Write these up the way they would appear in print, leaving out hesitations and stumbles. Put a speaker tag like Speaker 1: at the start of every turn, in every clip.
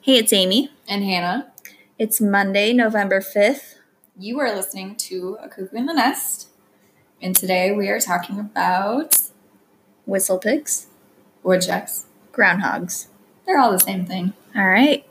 Speaker 1: Hey, it's Amy.
Speaker 2: And Hannah.
Speaker 1: It's Monday, November 5th.
Speaker 2: You are listening to A Cuckoo in the Nest. And today we are talking about
Speaker 1: Whistlepigs,
Speaker 2: woodchucks.
Speaker 1: groundhogs.
Speaker 2: They're all the same thing.
Speaker 1: All right.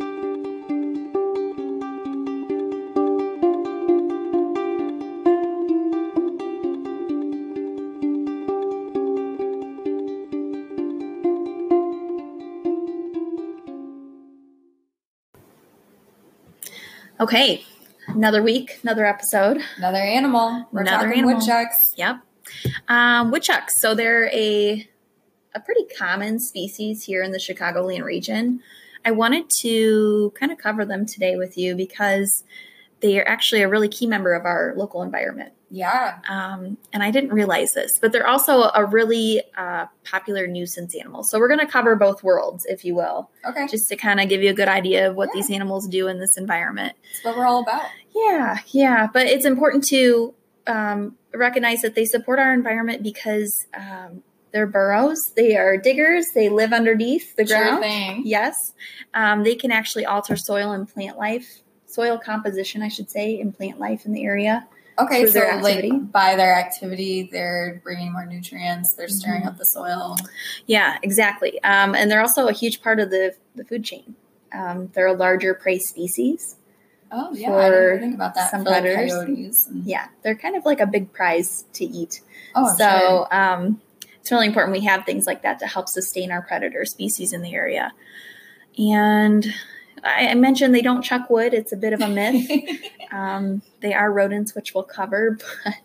Speaker 1: Okay, another week, another episode.
Speaker 2: Another animal. We're talking woodchucks.
Speaker 1: Yep. Woodchucks. So they're a pretty common species here in the Chicagoland region. I wanted to kind of cover them today with you because they are actually a really key member of our local environment.
Speaker 2: Yeah.
Speaker 1: And I didn't realize this, but they're also a really popular nuisance animal. So we're going to cover both worlds, if you will.
Speaker 2: Okay.
Speaker 1: Just to kind of give you a good idea of what these animals do in this environment.
Speaker 2: That's what we're all about.
Speaker 1: Yeah. But it's important to recognize that they support our environment because they're burrows. They are diggers. They live underneath the ground.
Speaker 2: Sure thing.
Speaker 1: Yes. They can actually alter soil composition, I should say, and plant life in the area.
Speaker 2: Okay, so like by their activity, they're bringing more nutrients. They're stirring up the soil.
Speaker 1: Yeah, exactly. And they're also a huge part of the food chain. They're a larger prey species.
Speaker 2: Oh, yeah. I didn't even think about that.
Speaker 1: Some
Speaker 2: for
Speaker 1: predators.
Speaker 2: Like coyotes.
Speaker 1: Yeah, they're kind of like a big prize to eat.
Speaker 2: Oh,
Speaker 1: so
Speaker 2: sure.
Speaker 1: It's really important we have things like that to help sustain our predator species in the area. And I mentioned they don't chuck wood. It's a bit of a myth. They are rodents, which we'll cover,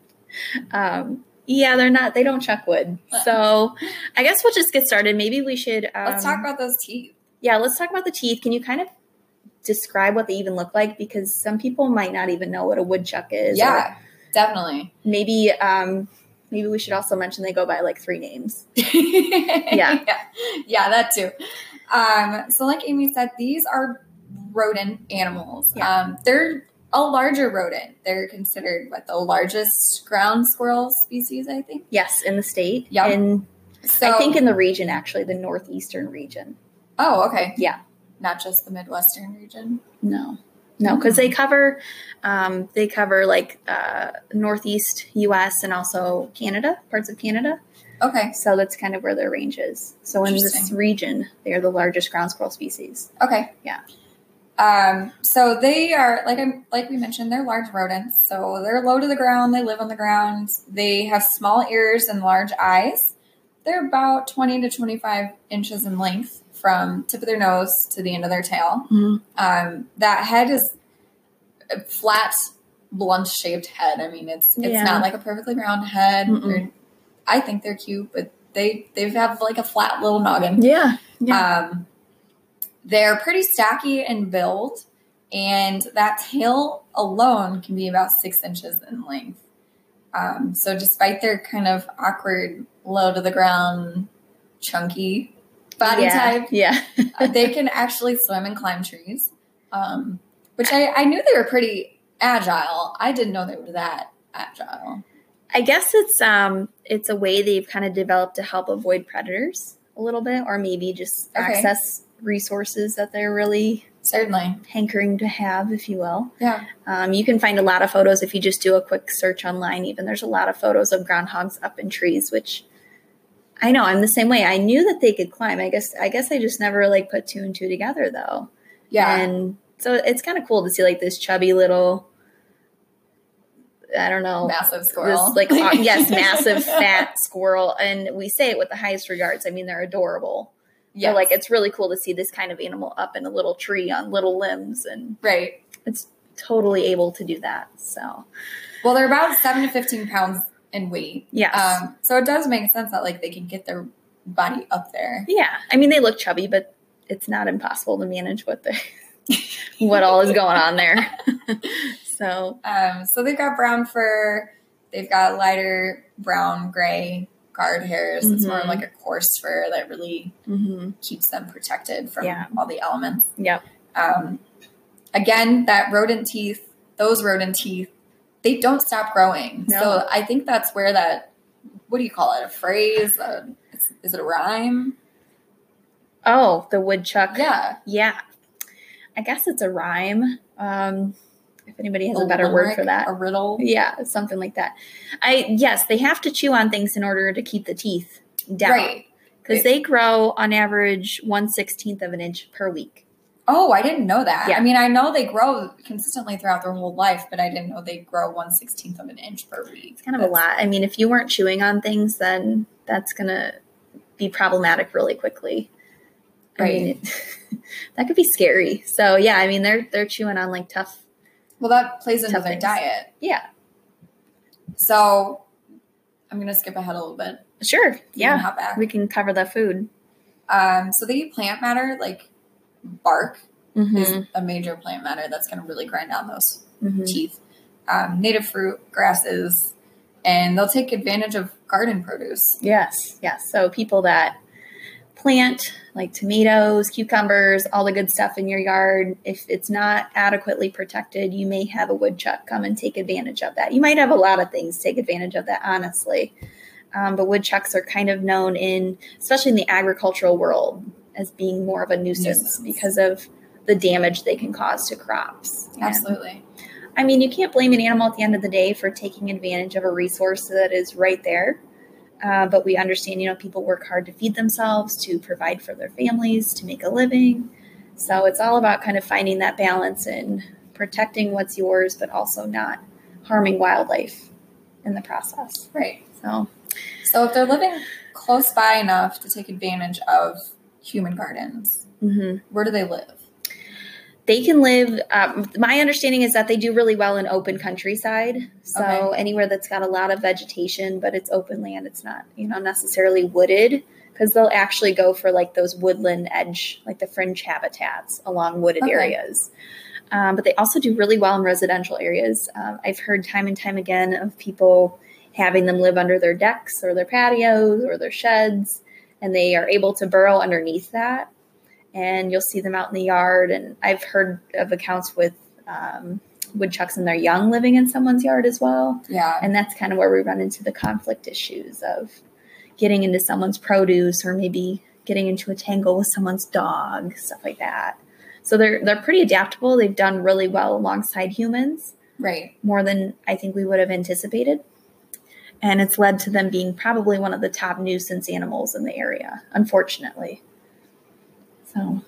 Speaker 1: but they don't chuck wood. So I guess we'll just get started. Maybe we should.
Speaker 2: Let's talk about those teeth.
Speaker 1: Yeah, let's talk about the teeth. Can you kind of describe what they even look like? Because some people might not even know what a woodchuck is.
Speaker 2: Yeah, definitely.
Speaker 1: Maybe we should also mention they go by like 3 names.
Speaker 2: Yeah, that too. So like Amy said, these are rodent animals.
Speaker 1: Yeah.
Speaker 2: They're a larger rodent. They're considered the largest ground squirrel species, I think.
Speaker 1: Yes, in the state.
Speaker 2: Yeah.
Speaker 1: I think in the region, actually, the northeastern region.
Speaker 2: Oh, okay.
Speaker 1: Yeah.
Speaker 2: Not just the Midwestern region?
Speaker 1: No, because they cover like northeast U.S. and also Canada, parts of Canada.
Speaker 2: Okay.
Speaker 1: So that's kind of where their range is. So in this region, they are the largest ground squirrel species.
Speaker 2: Okay.
Speaker 1: Yeah.
Speaker 2: So they are, like we mentioned, they're large rodents. So they're low to the ground. They live on the ground. They have small ears and large eyes. They're about 20 to 25 inches in length from tip of their nose to the end of their tail.
Speaker 1: Mm-hmm.
Speaker 2: That head is a flat, blunt-shaped head. I mean, it's not like a perfectly round head. I think they're cute, but they have like a flat little noggin.
Speaker 1: Yeah.
Speaker 2: They're pretty stocky in build, and that tail alone can be about 6 inches in length. So despite their kind of awkward, low to the ground, chunky body type, they can actually swim and climb trees, which I knew they were pretty agile. I didn't know they were that agile.
Speaker 1: I guess it's a way they've kind of developed to help avoid predators a little bit, or maybe just access resources that they're really
Speaker 2: certainly
Speaker 1: hankering to have, if you will.
Speaker 2: Yeah.
Speaker 1: You can find a lot of photos if you just do a quick search online. Even there's a lot of photos of groundhogs up in trees, which I know I'm the same way. I knew that they could climb. I guess I just never put 2 and 2 together though.
Speaker 2: Yeah.
Speaker 1: And so it's kind of cool to see this chubby little, I don't know,
Speaker 2: massive squirrel.
Speaker 1: Yes, massive fat squirrel. And we say it with the highest regards. I mean, they're adorable. Yeah, it's really cool to see this kind of animal up in a little tree on little limbs, and it's totally able to do that. So,
Speaker 2: well, they're about 7 to 15 pounds in weight.
Speaker 1: Yes.
Speaker 2: So it does make sense that they can get their body up there.
Speaker 1: Yeah, I mean they look chubby, but it's not impossible to manage what all is going on there. So
Speaker 2: they've got brown fur. They've got lighter brown, gray guard hairs. It's more like a coarse fur that really keeps them protected from all the elements.
Speaker 1: Yep.
Speaker 2: Again, those rodent teeth, they don't stop growing.
Speaker 1: No.
Speaker 2: So I think that's where that, what do you call it? A phrase? Is it a rhyme?
Speaker 1: Oh, the woodchuck.
Speaker 2: Yeah.
Speaker 1: Yeah. I guess it's a rhyme. If anybody has a better
Speaker 2: limerick,
Speaker 1: word for that.
Speaker 2: a riddle.
Speaker 1: Yeah, something like that. Yes, they have to chew on things in order to keep the teeth down.
Speaker 2: Right.
Speaker 1: Because they grow on average 1/16 of an inch per week.
Speaker 2: Oh, I didn't know that.
Speaker 1: Yeah.
Speaker 2: I mean, I know they grow consistently throughout their whole life, but I didn't know they grow 1/16 of an inch per week.
Speaker 1: It's kind of a lot. I mean, if you weren't chewing on things, then that's going to be problematic really quickly.
Speaker 2: Right.
Speaker 1: I mean, that could be scary. So yeah, I mean, they're chewing on like tough.
Speaker 2: Well, that plays into their
Speaker 1: things.
Speaker 2: diet.
Speaker 1: Yeah.
Speaker 2: So I'm going to skip ahead a little bit.
Speaker 1: Sure. Yeah.
Speaker 2: Hop back.
Speaker 1: We can cover the food.
Speaker 2: So they eat plant matter, like bark is a major plant matter that's going to really grind down those teeth. Native fruit, grasses, and they'll take advantage of garden produce.
Speaker 1: Yes. Yes. So people that plant like tomatoes, cucumbers, all the good stuff in your yard, if it's not adequately protected, you may have a woodchuck come and take advantage of that. You might have a lot of things take advantage of that, honestly. But woodchucks are kind of known especially in the agricultural world, as being more of a nuisance because of the damage they can cause to crops.
Speaker 2: Absolutely.
Speaker 1: I mean, you can't blame an animal at the end of the day for taking advantage of a resource that is right there. But we understand, people work hard to feed themselves, to provide for their families, to make a living. So it's all about kind of finding that balance and protecting what's yours, but also not harming wildlife in the process.
Speaker 2: Right.
Speaker 1: So
Speaker 2: if they're living close by enough to take advantage of human gardens, where do they live?
Speaker 1: They can live, my understanding is that they do really well in open countryside. So anywhere that's got a lot of vegetation, but it's open land, it's not, necessarily wooded, because they'll actually go for like those woodland edge, like the fringe habitats along wooded areas. But they also do really well in residential areas. I've heard time and time again of people having them live under their decks or their patios or their sheds, and they are able to burrow underneath that. And you'll see them out in the yard. And I've heard of accounts with woodchucks and their young living in someone's yard as well.
Speaker 2: Yeah.
Speaker 1: And that's kind of where we run into the conflict issues of getting into someone's produce or maybe getting into a tangle with someone's dog, stuff like that. So they're pretty adaptable. They've done really well alongside humans.
Speaker 2: Right.
Speaker 1: More than I think we would have anticipated. And it's led to them being probably one of the top nuisance animals in the area, unfortunately. So,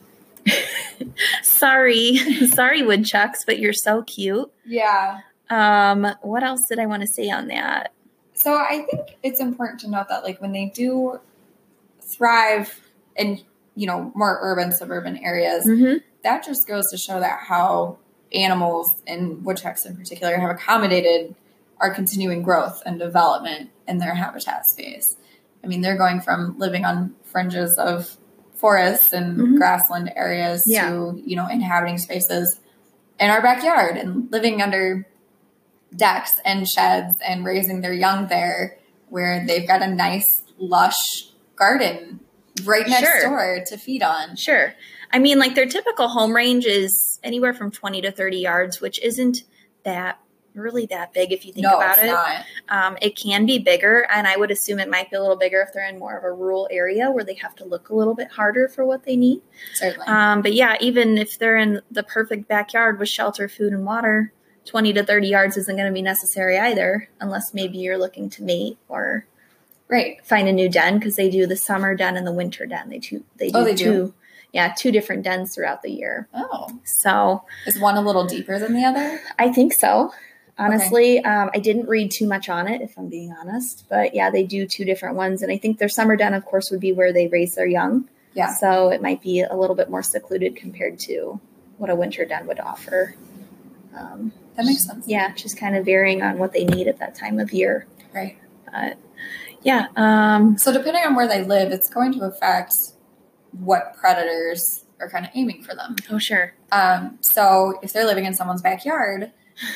Speaker 1: sorry woodchucks, but you're so cute.
Speaker 2: Yeah.
Speaker 1: What else did I want to say on that?
Speaker 2: So I think it's important to note that like when they do thrive in, more urban, suburban areas, that just goes to show that how animals, and woodchucks in particular, have accommodated our continuing growth and development in their habitat space. I mean, they're going from living on fringes of forests and grassland areas to, inhabiting spaces in our backyard and living under decks and sheds and raising their young there, where they've got a nice, lush garden right next door to feed on.
Speaker 1: Sure. I mean, like their typical home range is anywhere from 20 to 30 yards, which isn't really that big if you think about it.
Speaker 2: Not.
Speaker 1: It can be bigger, and I would assume it might be a little bigger if they're in more of a rural area where they have to look a little bit harder for what they need.
Speaker 2: Certainly.
Speaker 1: But yeah, even if they're in the perfect backyard with shelter, food, and water, 20 to 30 yards isn't going to be necessary either, unless maybe you're looking to mate or find a new den, because they do the summer den and the winter den. They do two different dens throughout the year.
Speaker 2: Oh.
Speaker 1: So
Speaker 2: is one a little deeper than the other?
Speaker 1: I think so. Honestly, I didn't read too much on it, if I'm being honest. But yeah, they do two different ones. And I think their summer den, of course, would be where they raise their young.
Speaker 2: Yeah.
Speaker 1: So it might be a little bit more secluded compared to what a winter den would offer.
Speaker 2: That makes sense.
Speaker 1: Yeah, just kind of varying on what they need at that time of year.
Speaker 2: Right.
Speaker 1: Yeah.
Speaker 2: So depending on where they live, it's going to affect what predators are kind of aiming for them.
Speaker 1: Oh, sure.
Speaker 2: So if they're living in someone's backyard,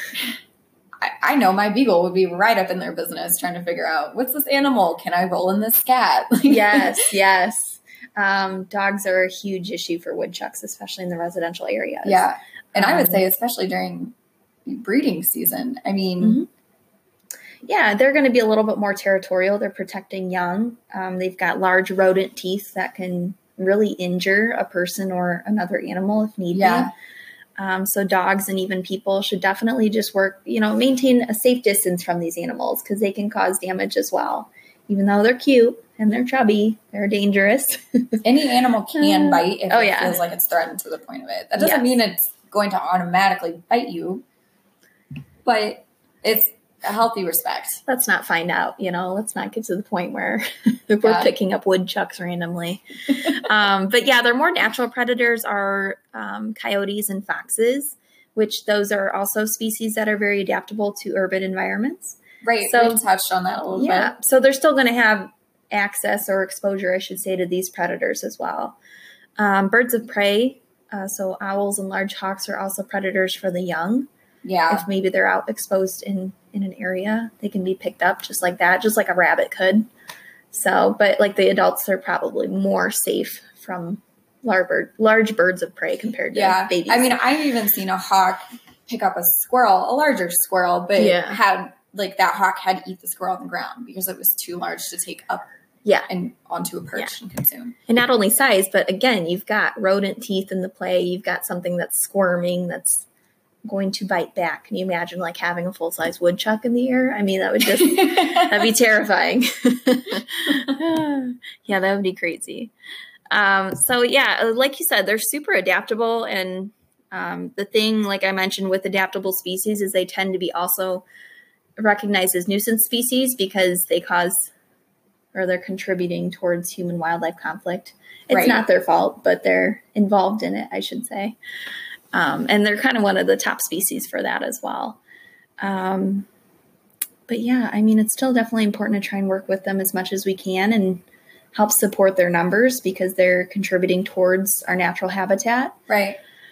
Speaker 2: I know my beagle would be right up in their business trying to figure out, what's this animal? Can I roll in this scat?
Speaker 1: Yes. Dogs are a huge issue for woodchucks, especially in the residential areas.
Speaker 2: Yeah. And I would say especially during breeding season. I mean...
Speaker 1: Yeah, they're going to be a little bit more territorial. They're protecting young. They've got large rodent teeth that can really injure a person or another animal if need be. So dogs and even people should definitely just maintain a safe distance from these animals because they can cause damage as well. Even though they're cute and they're chubby, they're dangerous.
Speaker 2: Any animal can bite if it feels like it's threatened to the point of it. That doesn't mean it's going to automatically bite you, but it's a healthy respect.
Speaker 1: Let's not find out, let's not get to the point where we're picking up woodchucks randomly. But yeah, their more natural predators are coyotes and foxes, which those are also species that are very adaptable to urban environments.
Speaker 2: Right. So we touched on that a little bit.
Speaker 1: So they're still going to have access or exposure, I should say, to these predators as well. Birds of prey, so owls and large hawks are also predators for the young.
Speaker 2: Yeah.
Speaker 1: If maybe they're out exposed in an area, they can be picked up just like that, just like a rabbit could. So, but like the adults are probably more safe from large birds of prey compared to babies.
Speaker 2: I mean, I've even seen a hawk pick up a larger squirrel, but had that hawk had to eat the squirrel on the ground because it was too large to take up and onto a perch and consume.
Speaker 1: And not only size, but again, you've got rodent teeth in the play. You've got something that's squirming, that's going to bite back. Can you imagine having a full-size woodchuck in the air? I mean, that would just, that'd be terrifying. Yeah, that would be crazy. So yeah, like you said, they're super adaptable. And the thing, like I mentioned with adaptable species, is they tend to be also recognized as nuisance species because they they're contributing towards human wildlife conflict. It's not their fault, but they're involved in it, I should say. And they're kind of one of the top species for that as well. But yeah, I mean, it's still definitely important to try and work with them as much as we can and help support their numbers because they're contributing towards our natural habitat.
Speaker 2: Right.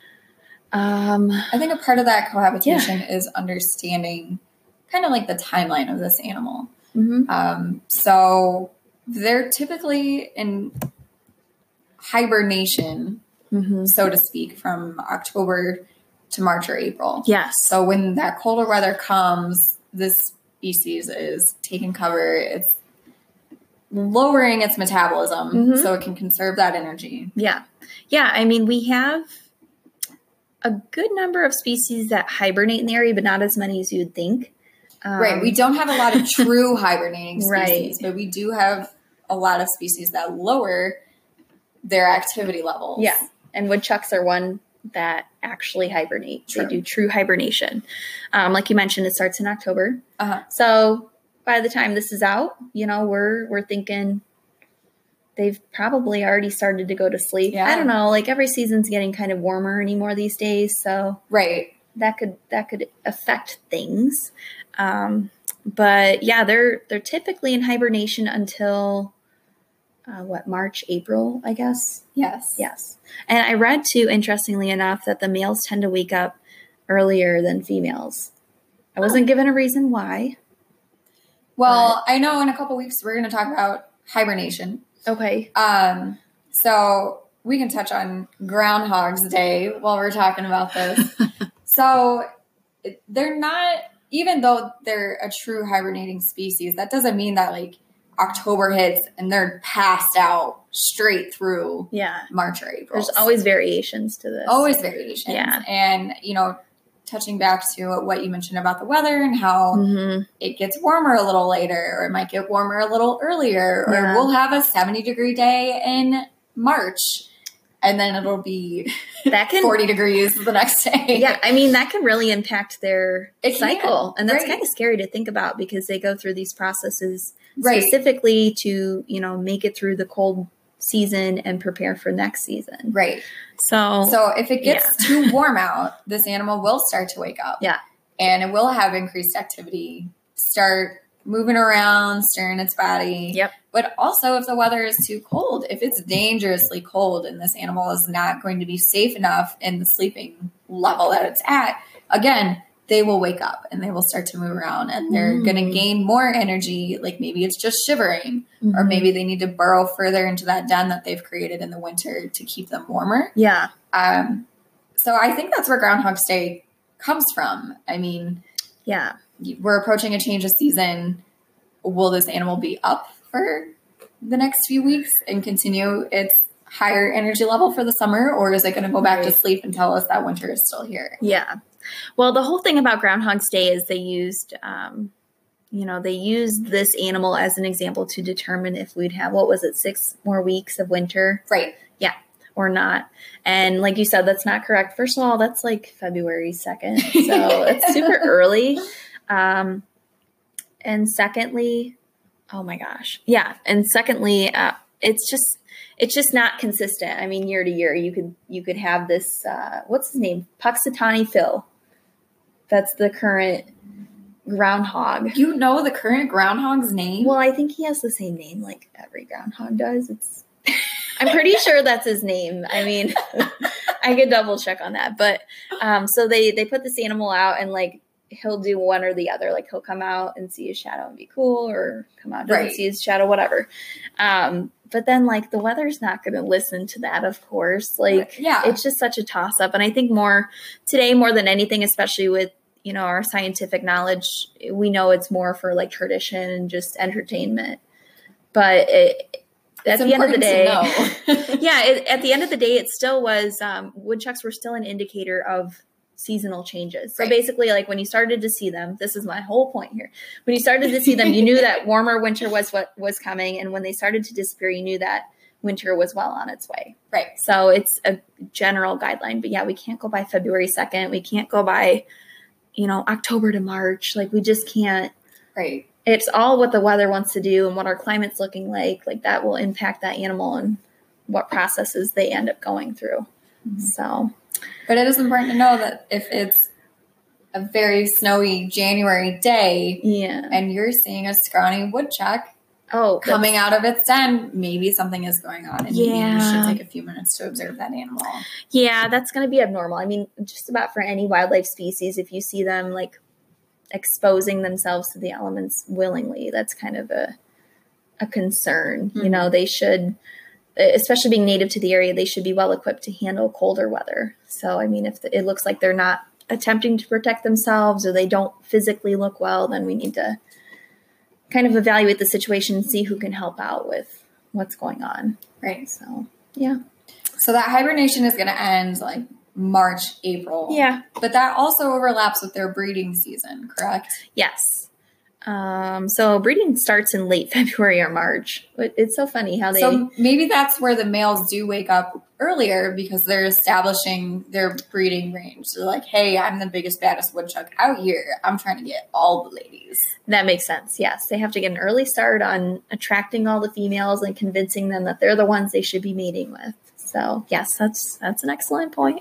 Speaker 2: I think a part of that cohabitation is understanding kind of like the timeline of this animal.
Speaker 1: Mm-hmm.
Speaker 2: So they're typically in hibernation, so to speak, from October to March or April.
Speaker 1: Yes.
Speaker 2: So when that colder weather comes, this species is taking cover. It's lowering its metabolism so it can conserve that energy.
Speaker 1: Yeah. Yeah. I mean, we have a good number of species that hibernate in the area, but not as many as you'd think.
Speaker 2: Right. We don't have a lot of true hibernating species, but we do have a lot of species that lower their activity levels.
Speaker 1: Yeah. And woodchucks are one that actually hibernate. True. They do true hibernation. Like you mentioned, it starts in October. So by the time this is out, we're thinking they've probably already started to go to sleep. Yeah. I don't know. Every season's getting kind of warmer anymore these days. So that could affect things. But yeah, they're typically in hibernation until March, April, I guess.
Speaker 2: Yes.
Speaker 1: And I read too, interestingly enough, that the males tend to wake up earlier than females. I wasn't given a reason why.
Speaker 2: Well, I know in a couple weeks we're going to talk about hibernation.
Speaker 1: Okay.
Speaker 2: So we can touch on Groundhog's Day while we're talking about this. So they're not, even though they're a true hibernating species, that doesn't mean that October hits and they're passed out straight through March or April.
Speaker 1: There's always variations to this.
Speaker 2: Always variations. Yeah. And, touching back to what you mentioned about the weather and how it gets warmer a little later, or it might get warmer a little earlier, or we'll have a 70-degree day in March and then it'll be 40 degrees the next day.
Speaker 1: Yeah. I mean, that can really impact their cycle. And that's kind of scary to think about because they go through these processes specifically to, make it through the cold season and prepare for next season.
Speaker 2: Right.
Speaker 1: So
Speaker 2: if it gets too warm out, this animal will start to wake up.
Speaker 1: Yeah.
Speaker 2: And it will have increased activity, start moving around, stirring its body.
Speaker 1: Yep.
Speaker 2: But also if the weather is too cold, if it's dangerously cold and this animal is not going to be safe enough in the sleeping level that it's at, again, they will wake up and they will start to move around and they're going to gain more energy. Maybe it's just shivering or maybe they need to burrow further into that den that they've created in the winter to keep them warmer.
Speaker 1: Yeah.
Speaker 2: So I think that's where Groundhog's Day comes from. I mean, we're approaching a change of season. Will this animal be up for the next few weeks and continue its higher energy level for the summer, or is it going to go back to sleep and tell us that winter is still here?
Speaker 1: Yeah. Well, the whole thing about Groundhog's Day is they used, they used this animal as an example to determine if we'd have, 6 more weeks of winter?
Speaker 2: Right.
Speaker 1: Yeah. Or not. And like you said, that's not correct. First of all, that's like February 2nd. So it's super early. And secondly, oh my gosh. Yeah. And secondly, it's just not consistent. I mean, year to year, you could have this, what's his name? Puxatawny Phil. That's the current groundhog.
Speaker 2: You know the current groundhog's name?
Speaker 1: Well, I think he has the same name like every groundhog does. I'm pretty sure that's his name. I mean, I could double check on that. But so they put this animal out and like he'll do one or the other. Like he'll come out and see his shadow and be cool, or come out and doesn't see his shadow, whatever. But then like the weather's not going to listen to that, of course. Like it's just such a toss up. And I think today more than anything, especially with, our scientific knowledge, we know it's more for like tradition and just entertainment. But at the end of the day, at the end of the day, it still was, woodchucks were still an indicator of seasonal changes. So basically, like when you started to see them, this is my whole point here. When you started to see them, you knew that warmer winter was what was coming. And when they started to disappear, you knew that winter was well on its way.
Speaker 2: Right.
Speaker 1: So it's a general guideline. But yeah, we can't go by February 2nd. We can't go by, October to March. Like we just can't.
Speaker 2: Right.
Speaker 1: It's all what the weather wants to do and what our climate's looking like. Like that will impact that animal and what processes they end up going through. Mm-hmm. So,
Speaker 2: but it is important to know that if it's a very snowy January day, and you're seeing a scrawny woodchuck coming out of its den, maybe something is going on, and maybe you should take a few minutes to observe that animal.
Speaker 1: Yeah, that's going to be abnormal. I mean, just about for any wildlife species, if you see them like exposing themselves to the elements willingly, that's kind of a concern. Mm-hmm. They should, especially being native to the area, they should be well equipped to handle colder weather. So, I mean, if it looks like they're not attempting to protect themselves or they don't physically look well, then we need to kind of evaluate the situation and see who can help out with what's going on.
Speaker 2: Right.
Speaker 1: So, yeah. So
Speaker 2: that hibernation is going to end like March, April.
Speaker 1: Yeah.
Speaker 2: But that also overlaps with their breeding season, correct?
Speaker 1: Yes. So breeding starts in late February or March. It's so funny how
Speaker 2: So maybe that's where the males do wake up earlier because they're establishing their breeding range. They're like, hey, I'm the biggest, baddest woodchuck out here. I'm trying to get all the ladies.
Speaker 1: That makes sense. Yes. They have to get an early start on attracting all the females and convincing them that they're the ones they should be mating with. So yes, that's an excellent point.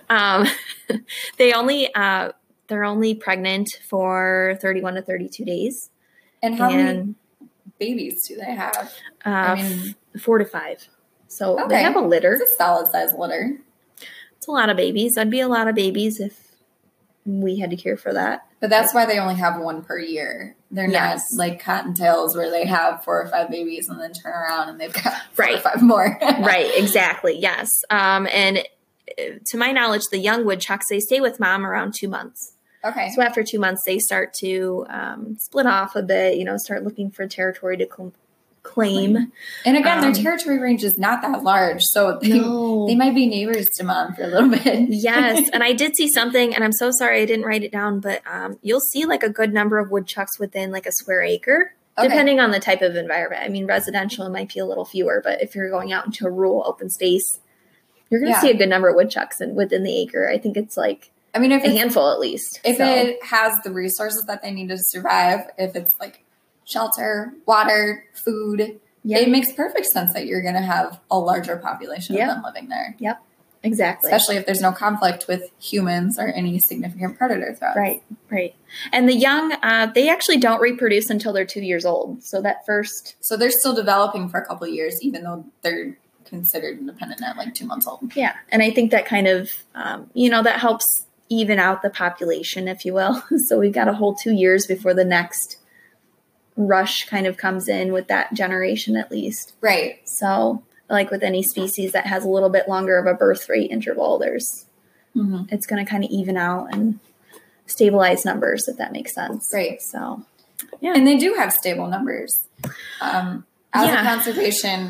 Speaker 1: They're only pregnant for 31 to 32 days.
Speaker 2: And how many babies do they have?
Speaker 1: 4 to 5. So they have a litter.
Speaker 2: It's a solid size litter.
Speaker 1: It's a lot of babies. That'd be a lot of babies if we had to care for that.
Speaker 2: But that's why they only have one per year. They're not like cottontails where they have 4 or 5 babies and then turn around and they've got 4 or 5 more.
Speaker 1: Right, exactly. Yes. And to my knowledge, the young woodchucks, they stay with mom around 2 months.
Speaker 2: Okay.
Speaker 1: So after 2 months, they start to split off a bit, start looking for territory to claim.
Speaker 2: And again, their territory range is not that large. So they might be neighbors to mom for a little bit.
Speaker 1: Yes. And I did see something, and I'm so sorry I didn't write it down, but you'll see like a good number of woodchucks within like a square acre, depending on the type of environment. I mean, residential, it might be a little fewer, but if you're going out into a rural open space, you're going to see a good number of woodchucks within the acre. I think it's like, if a handful at least.
Speaker 2: If it has the resources that they need to survive, if it's like shelter, water, food, it makes perfect sense that you're going to have a larger population of them living there.
Speaker 1: Yep, exactly.
Speaker 2: Especially if there's no conflict with humans or any significant predator threats.
Speaker 1: Right. And the young, they actually don't reproduce until they're 2 years old. So they're
Speaker 2: still developing for a couple of years, even though they're considered independent at like 2 months old.
Speaker 1: Yeah. And I think that kind of, that helps even out the population, if you will. So we've got a whole 2 years before the next rush kind of comes in with that generation at least.
Speaker 2: Right.
Speaker 1: So like with any species that has a little bit longer of a birth rate interval, it's going to kind of even out and stabilize numbers, if that makes sense.
Speaker 2: Right.
Speaker 1: So, yeah.
Speaker 2: And they do have stable numbers. As a conservation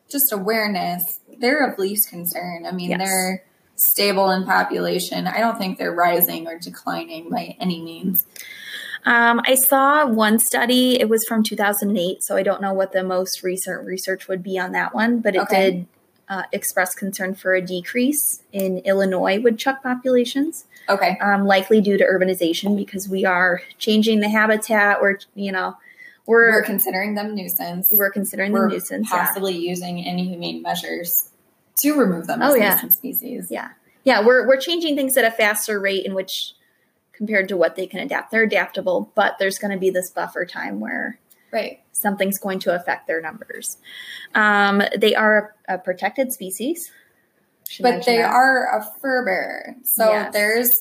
Speaker 2: just awareness, they're of least concern. I mean,
Speaker 1: Yes.
Speaker 2: they're stable in population. I don't think they're rising or declining by any means.
Speaker 1: I saw one study, it was from 2008, so I don't know what the most recent research would be on that one, but it
Speaker 2: Okay.
Speaker 1: did express concern for a decrease in Illinois woodchuck populations,
Speaker 2: Okay.
Speaker 1: likely due to urbanization because we are changing the habitat. We're
Speaker 2: considering them nuisance.
Speaker 1: We're considering
Speaker 2: We're
Speaker 1: them nuisance.
Speaker 2: possibly using inhumane measures to remove them as nuisance species.
Speaker 1: Yeah. Yeah. We're changing things at a faster rate in which compared to what they can adapt. They're adaptable, but there's going to be this buffer time where
Speaker 2: Right.
Speaker 1: something's going to affect their numbers. They are a protected species.
Speaker 2: But they are a fur bearer. So
Speaker 1: Yes.
Speaker 2: there's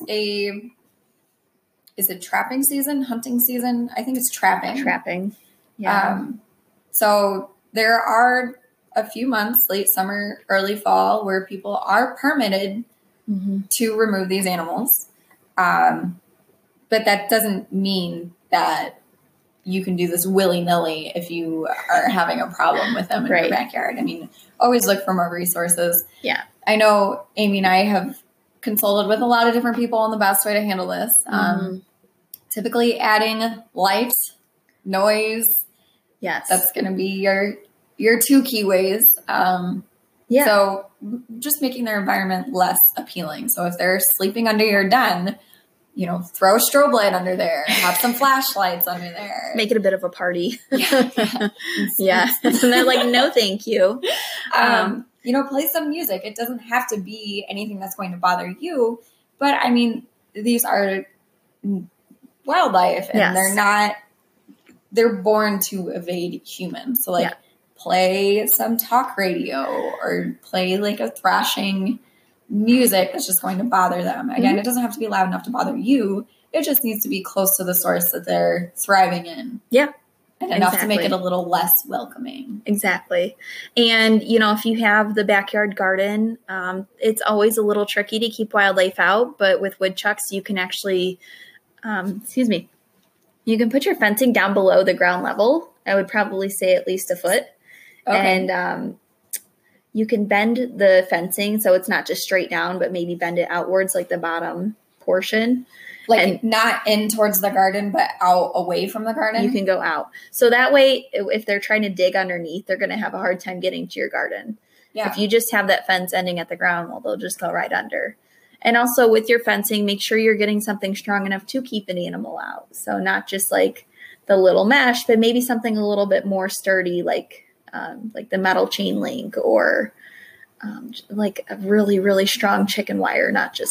Speaker 2: is it trapping season, hunting season? I think it's trapping.
Speaker 1: Trapping. Yeah.
Speaker 2: So there are a few months, late summer, early fall, where people are permitted to remove these animals. But that doesn't mean that you can do this willy-nilly if you are having a problem with them in your backyard. I mean, always look for more resources.
Speaker 1: Yeah.
Speaker 2: I know Amy and I have consulted with a lot of different people on the best way to handle this. Typically adding light, noise.
Speaker 1: Yes.
Speaker 2: That's going to be your two key ways. So just making their environment less appealing. So if they're sleeping under your den, throw a strobe light under there, have some flashlights under there.
Speaker 1: Make it a bit of a party.
Speaker 2: Yeah.
Speaker 1: And they're like, no, thank you.
Speaker 2: Play some music. It doesn't have to be anything that's going to bother you. But I mean, these are wildlife and they're born to evade humans. So play some talk radio or play like a thrashing music that's just going to bother them. Again, it doesn't have to be loud enough to bother you. It just needs to be close to the source that they're thriving in.
Speaker 1: Yeah.
Speaker 2: And enough to make it a little less welcoming.
Speaker 1: Exactly. And, if you have the backyard garden, it's always a little tricky to keep wildlife out. But with woodchucks, you can actually, you can put your fencing down below the ground level. I would probably say at least a foot. Okay. And you can bend the fencing so it's not just straight down, but maybe bend it outwards like the bottom portion.
Speaker 2: Like not in towards the garden, but out away from the garden?
Speaker 1: You can go out. So that way, if they're trying to dig underneath, they're going to have a hard time getting to your garden. Yeah. If you just have that fence ending at the ground, well, they'll just go right under. And also with your fencing, make sure you're getting something strong enough to keep an animal out. So not just like the little mesh, but maybe something a little bit more sturdy, like the metal chain link or like a really, really strong chicken wire, not just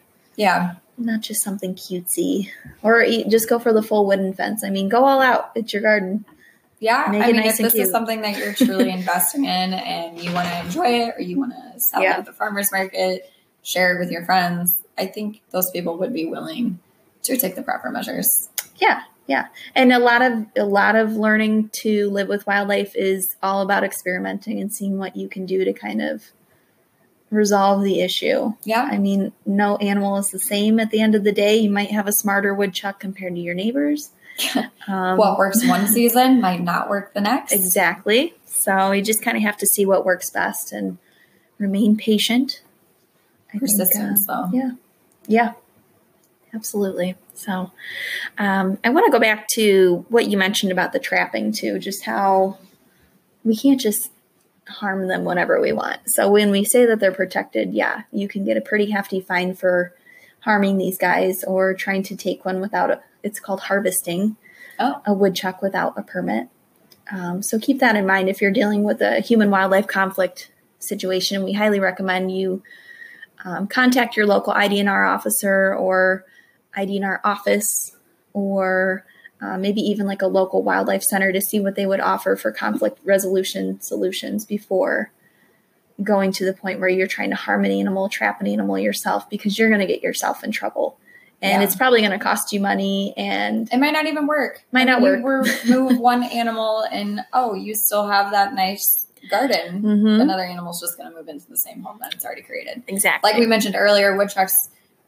Speaker 1: something cutesy, or just go for the full wooden fence. I mean, go all out. It's your garden.
Speaker 2: Yeah. If this is something that you're truly investing in and you want to enjoy it or you want to sell it at the farmer's market, share it with your friends, I think those people would be willing to take the proper measures.
Speaker 1: Yeah. Yeah. And a lot of learning to live with wildlife is all about experimenting and seeing what you can do to kind of resolve the issue.
Speaker 2: Yeah.
Speaker 1: I mean, no animal is the same at the end of the day. You might have a smarter woodchuck compared to your neighbors.
Speaker 2: What works one season might not work the next.
Speaker 1: Exactly. So you just kind of have to see what works best and remain patient.
Speaker 2: Persistence, though.
Speaker 1: Yeah. Yeah. Absolutely. So I want to go back to what you mentioned about the trapping too, just how we can't just harm them whenever we want. So when we say that they're protected, you can get a pretty hefty fine for harming these guys or trying to take one without it's called harvesting a woodchuck without a permit. So keep that in mind if you're dealing with a human wildlife conflict situation. We highly recommend you contact your local IDNR officer or IDNR office or maybe even like a local wildlife center to see what they would offer for conflict resolution solutions before going to the point where you're trying to harm an animal, trap an animal yourself, because you're going to get yourself in trouble. And it's probably going to cost you money, and
Speaker 2: it might not even work. Remove one animal and, you still have that nice garden. Another animal's just going to move into the same home that it's already created.
Speaker 1: Exactly.
Speaker 2: Like we mentioned earlier, woodchucks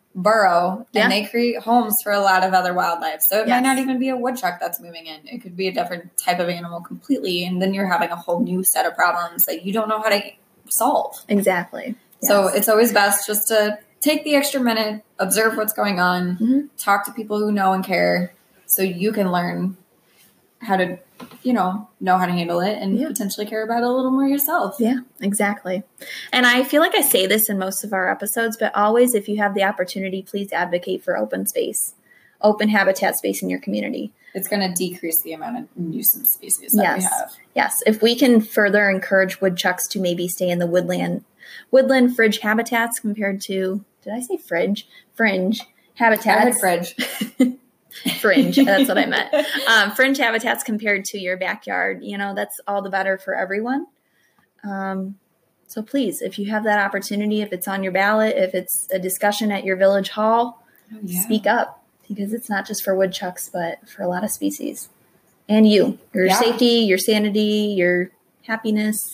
Speaker 2: burrow
Speaker 1: Yeah.
Speaker 2: and they create homes for a lot of other wildlife. So it might
Speaker 1: Yes.
Speaker 2: not even be a woodchuck that's moving in. It could be a different type of animal completely. And then you're having a whole new set of problems that you don't know how to solve.
Speaker 1: Exactly.
Speaker 2: So
Speaker 1: Yes.
Speaker 2: it's always best just to take the extra minute, observe what's going on,
Speaker 1: Mhm.
Speaker 2: talk to people who know and care so you can learn how to, know how to handle it and
Speaker 1: Yeah.
Speaker 2: potentially care about it a little more yourself.
Speaker 1: Yeah, exactly. And I feel like I say this in most of our episodes, but always, if you have the opportunity, please advocate for open space, open habitat space in your community.
Speaker 2: It's going to decrease the amount of nuisance species that we have.
Speaker 1: Yes. If we can further encourage woodchucks to maybe stay in the woodland fringe habitats compared to, did I say fringe? Fringe habitats.
Speaker 2: I heard fringe.
Speaker 1: Fringe, that's what I meant. Fringe habitats compared to your backyard, that's all the better for everyone. So please, if you have that opportunity, if it's on your ballot, if it's a discussion at your village hall, speak up, because it's not just for woodchucks, but for a lot of species. And your safety, your sanity, your happiness.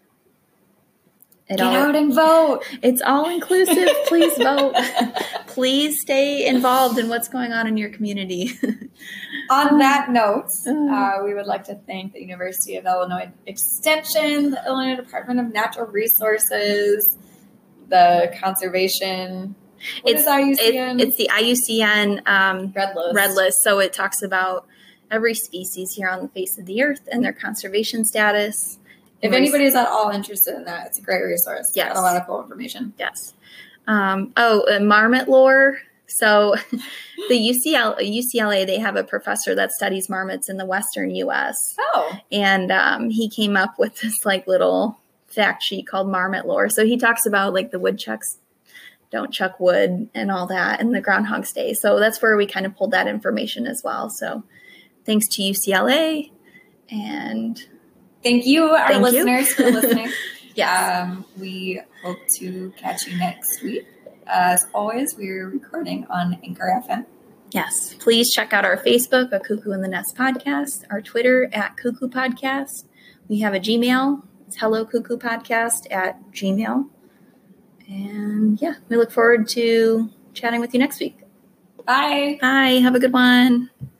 Speaker 2: Get out and vote.
Speaker 1: It's all inclusive. Please vote. Please stay involved in what's going on in your community.
Speaker 2: On that note, we would like to thank the University of Illinois Extension, the Illinois Department of Natural Resources, the Conservation. What is IUCN?
Speaker 1: It's the IUCN
Speaker 2: Red List.
Speaker 1: So it talks about every species here on the face of the earth and their conservation status.
Speaker 2: If anybody is at all interested in that, it's a great resource.
Speaker 1: Yes.
Speaker 2: Got a lot of cool information.
Speaker 1: Yes. Marmot lore. So the UCLA, they have a professor that studies marmots in the Western U.S.
Speaker 2: Oh.
Speaker 1: And he came up with this little fact sheet called Marmot lore. So he talks about the woodchucks don't chuck wood and all that, and the groundhogs stay. So that's where we kind of pulled that information as well. So thanks to UCLA, and
Speaker 2: thank you, our listeners, for listening.
Speaker 1: Yes.
Speaker 2: We hope to catch you next week. As always, we're recording on Anchor FM.
Speaker 1: Yes. Please check out our Facebook, A Cuckoo in the Nest Podcast, our Twitter @Cuckoo Podcast. We have a Gmail. It's hellocuckoopodcast@gmail. And we look forward to chatting with you next week.
Speaker 2: Bye.
Speaker 1: Bye. Have a good one.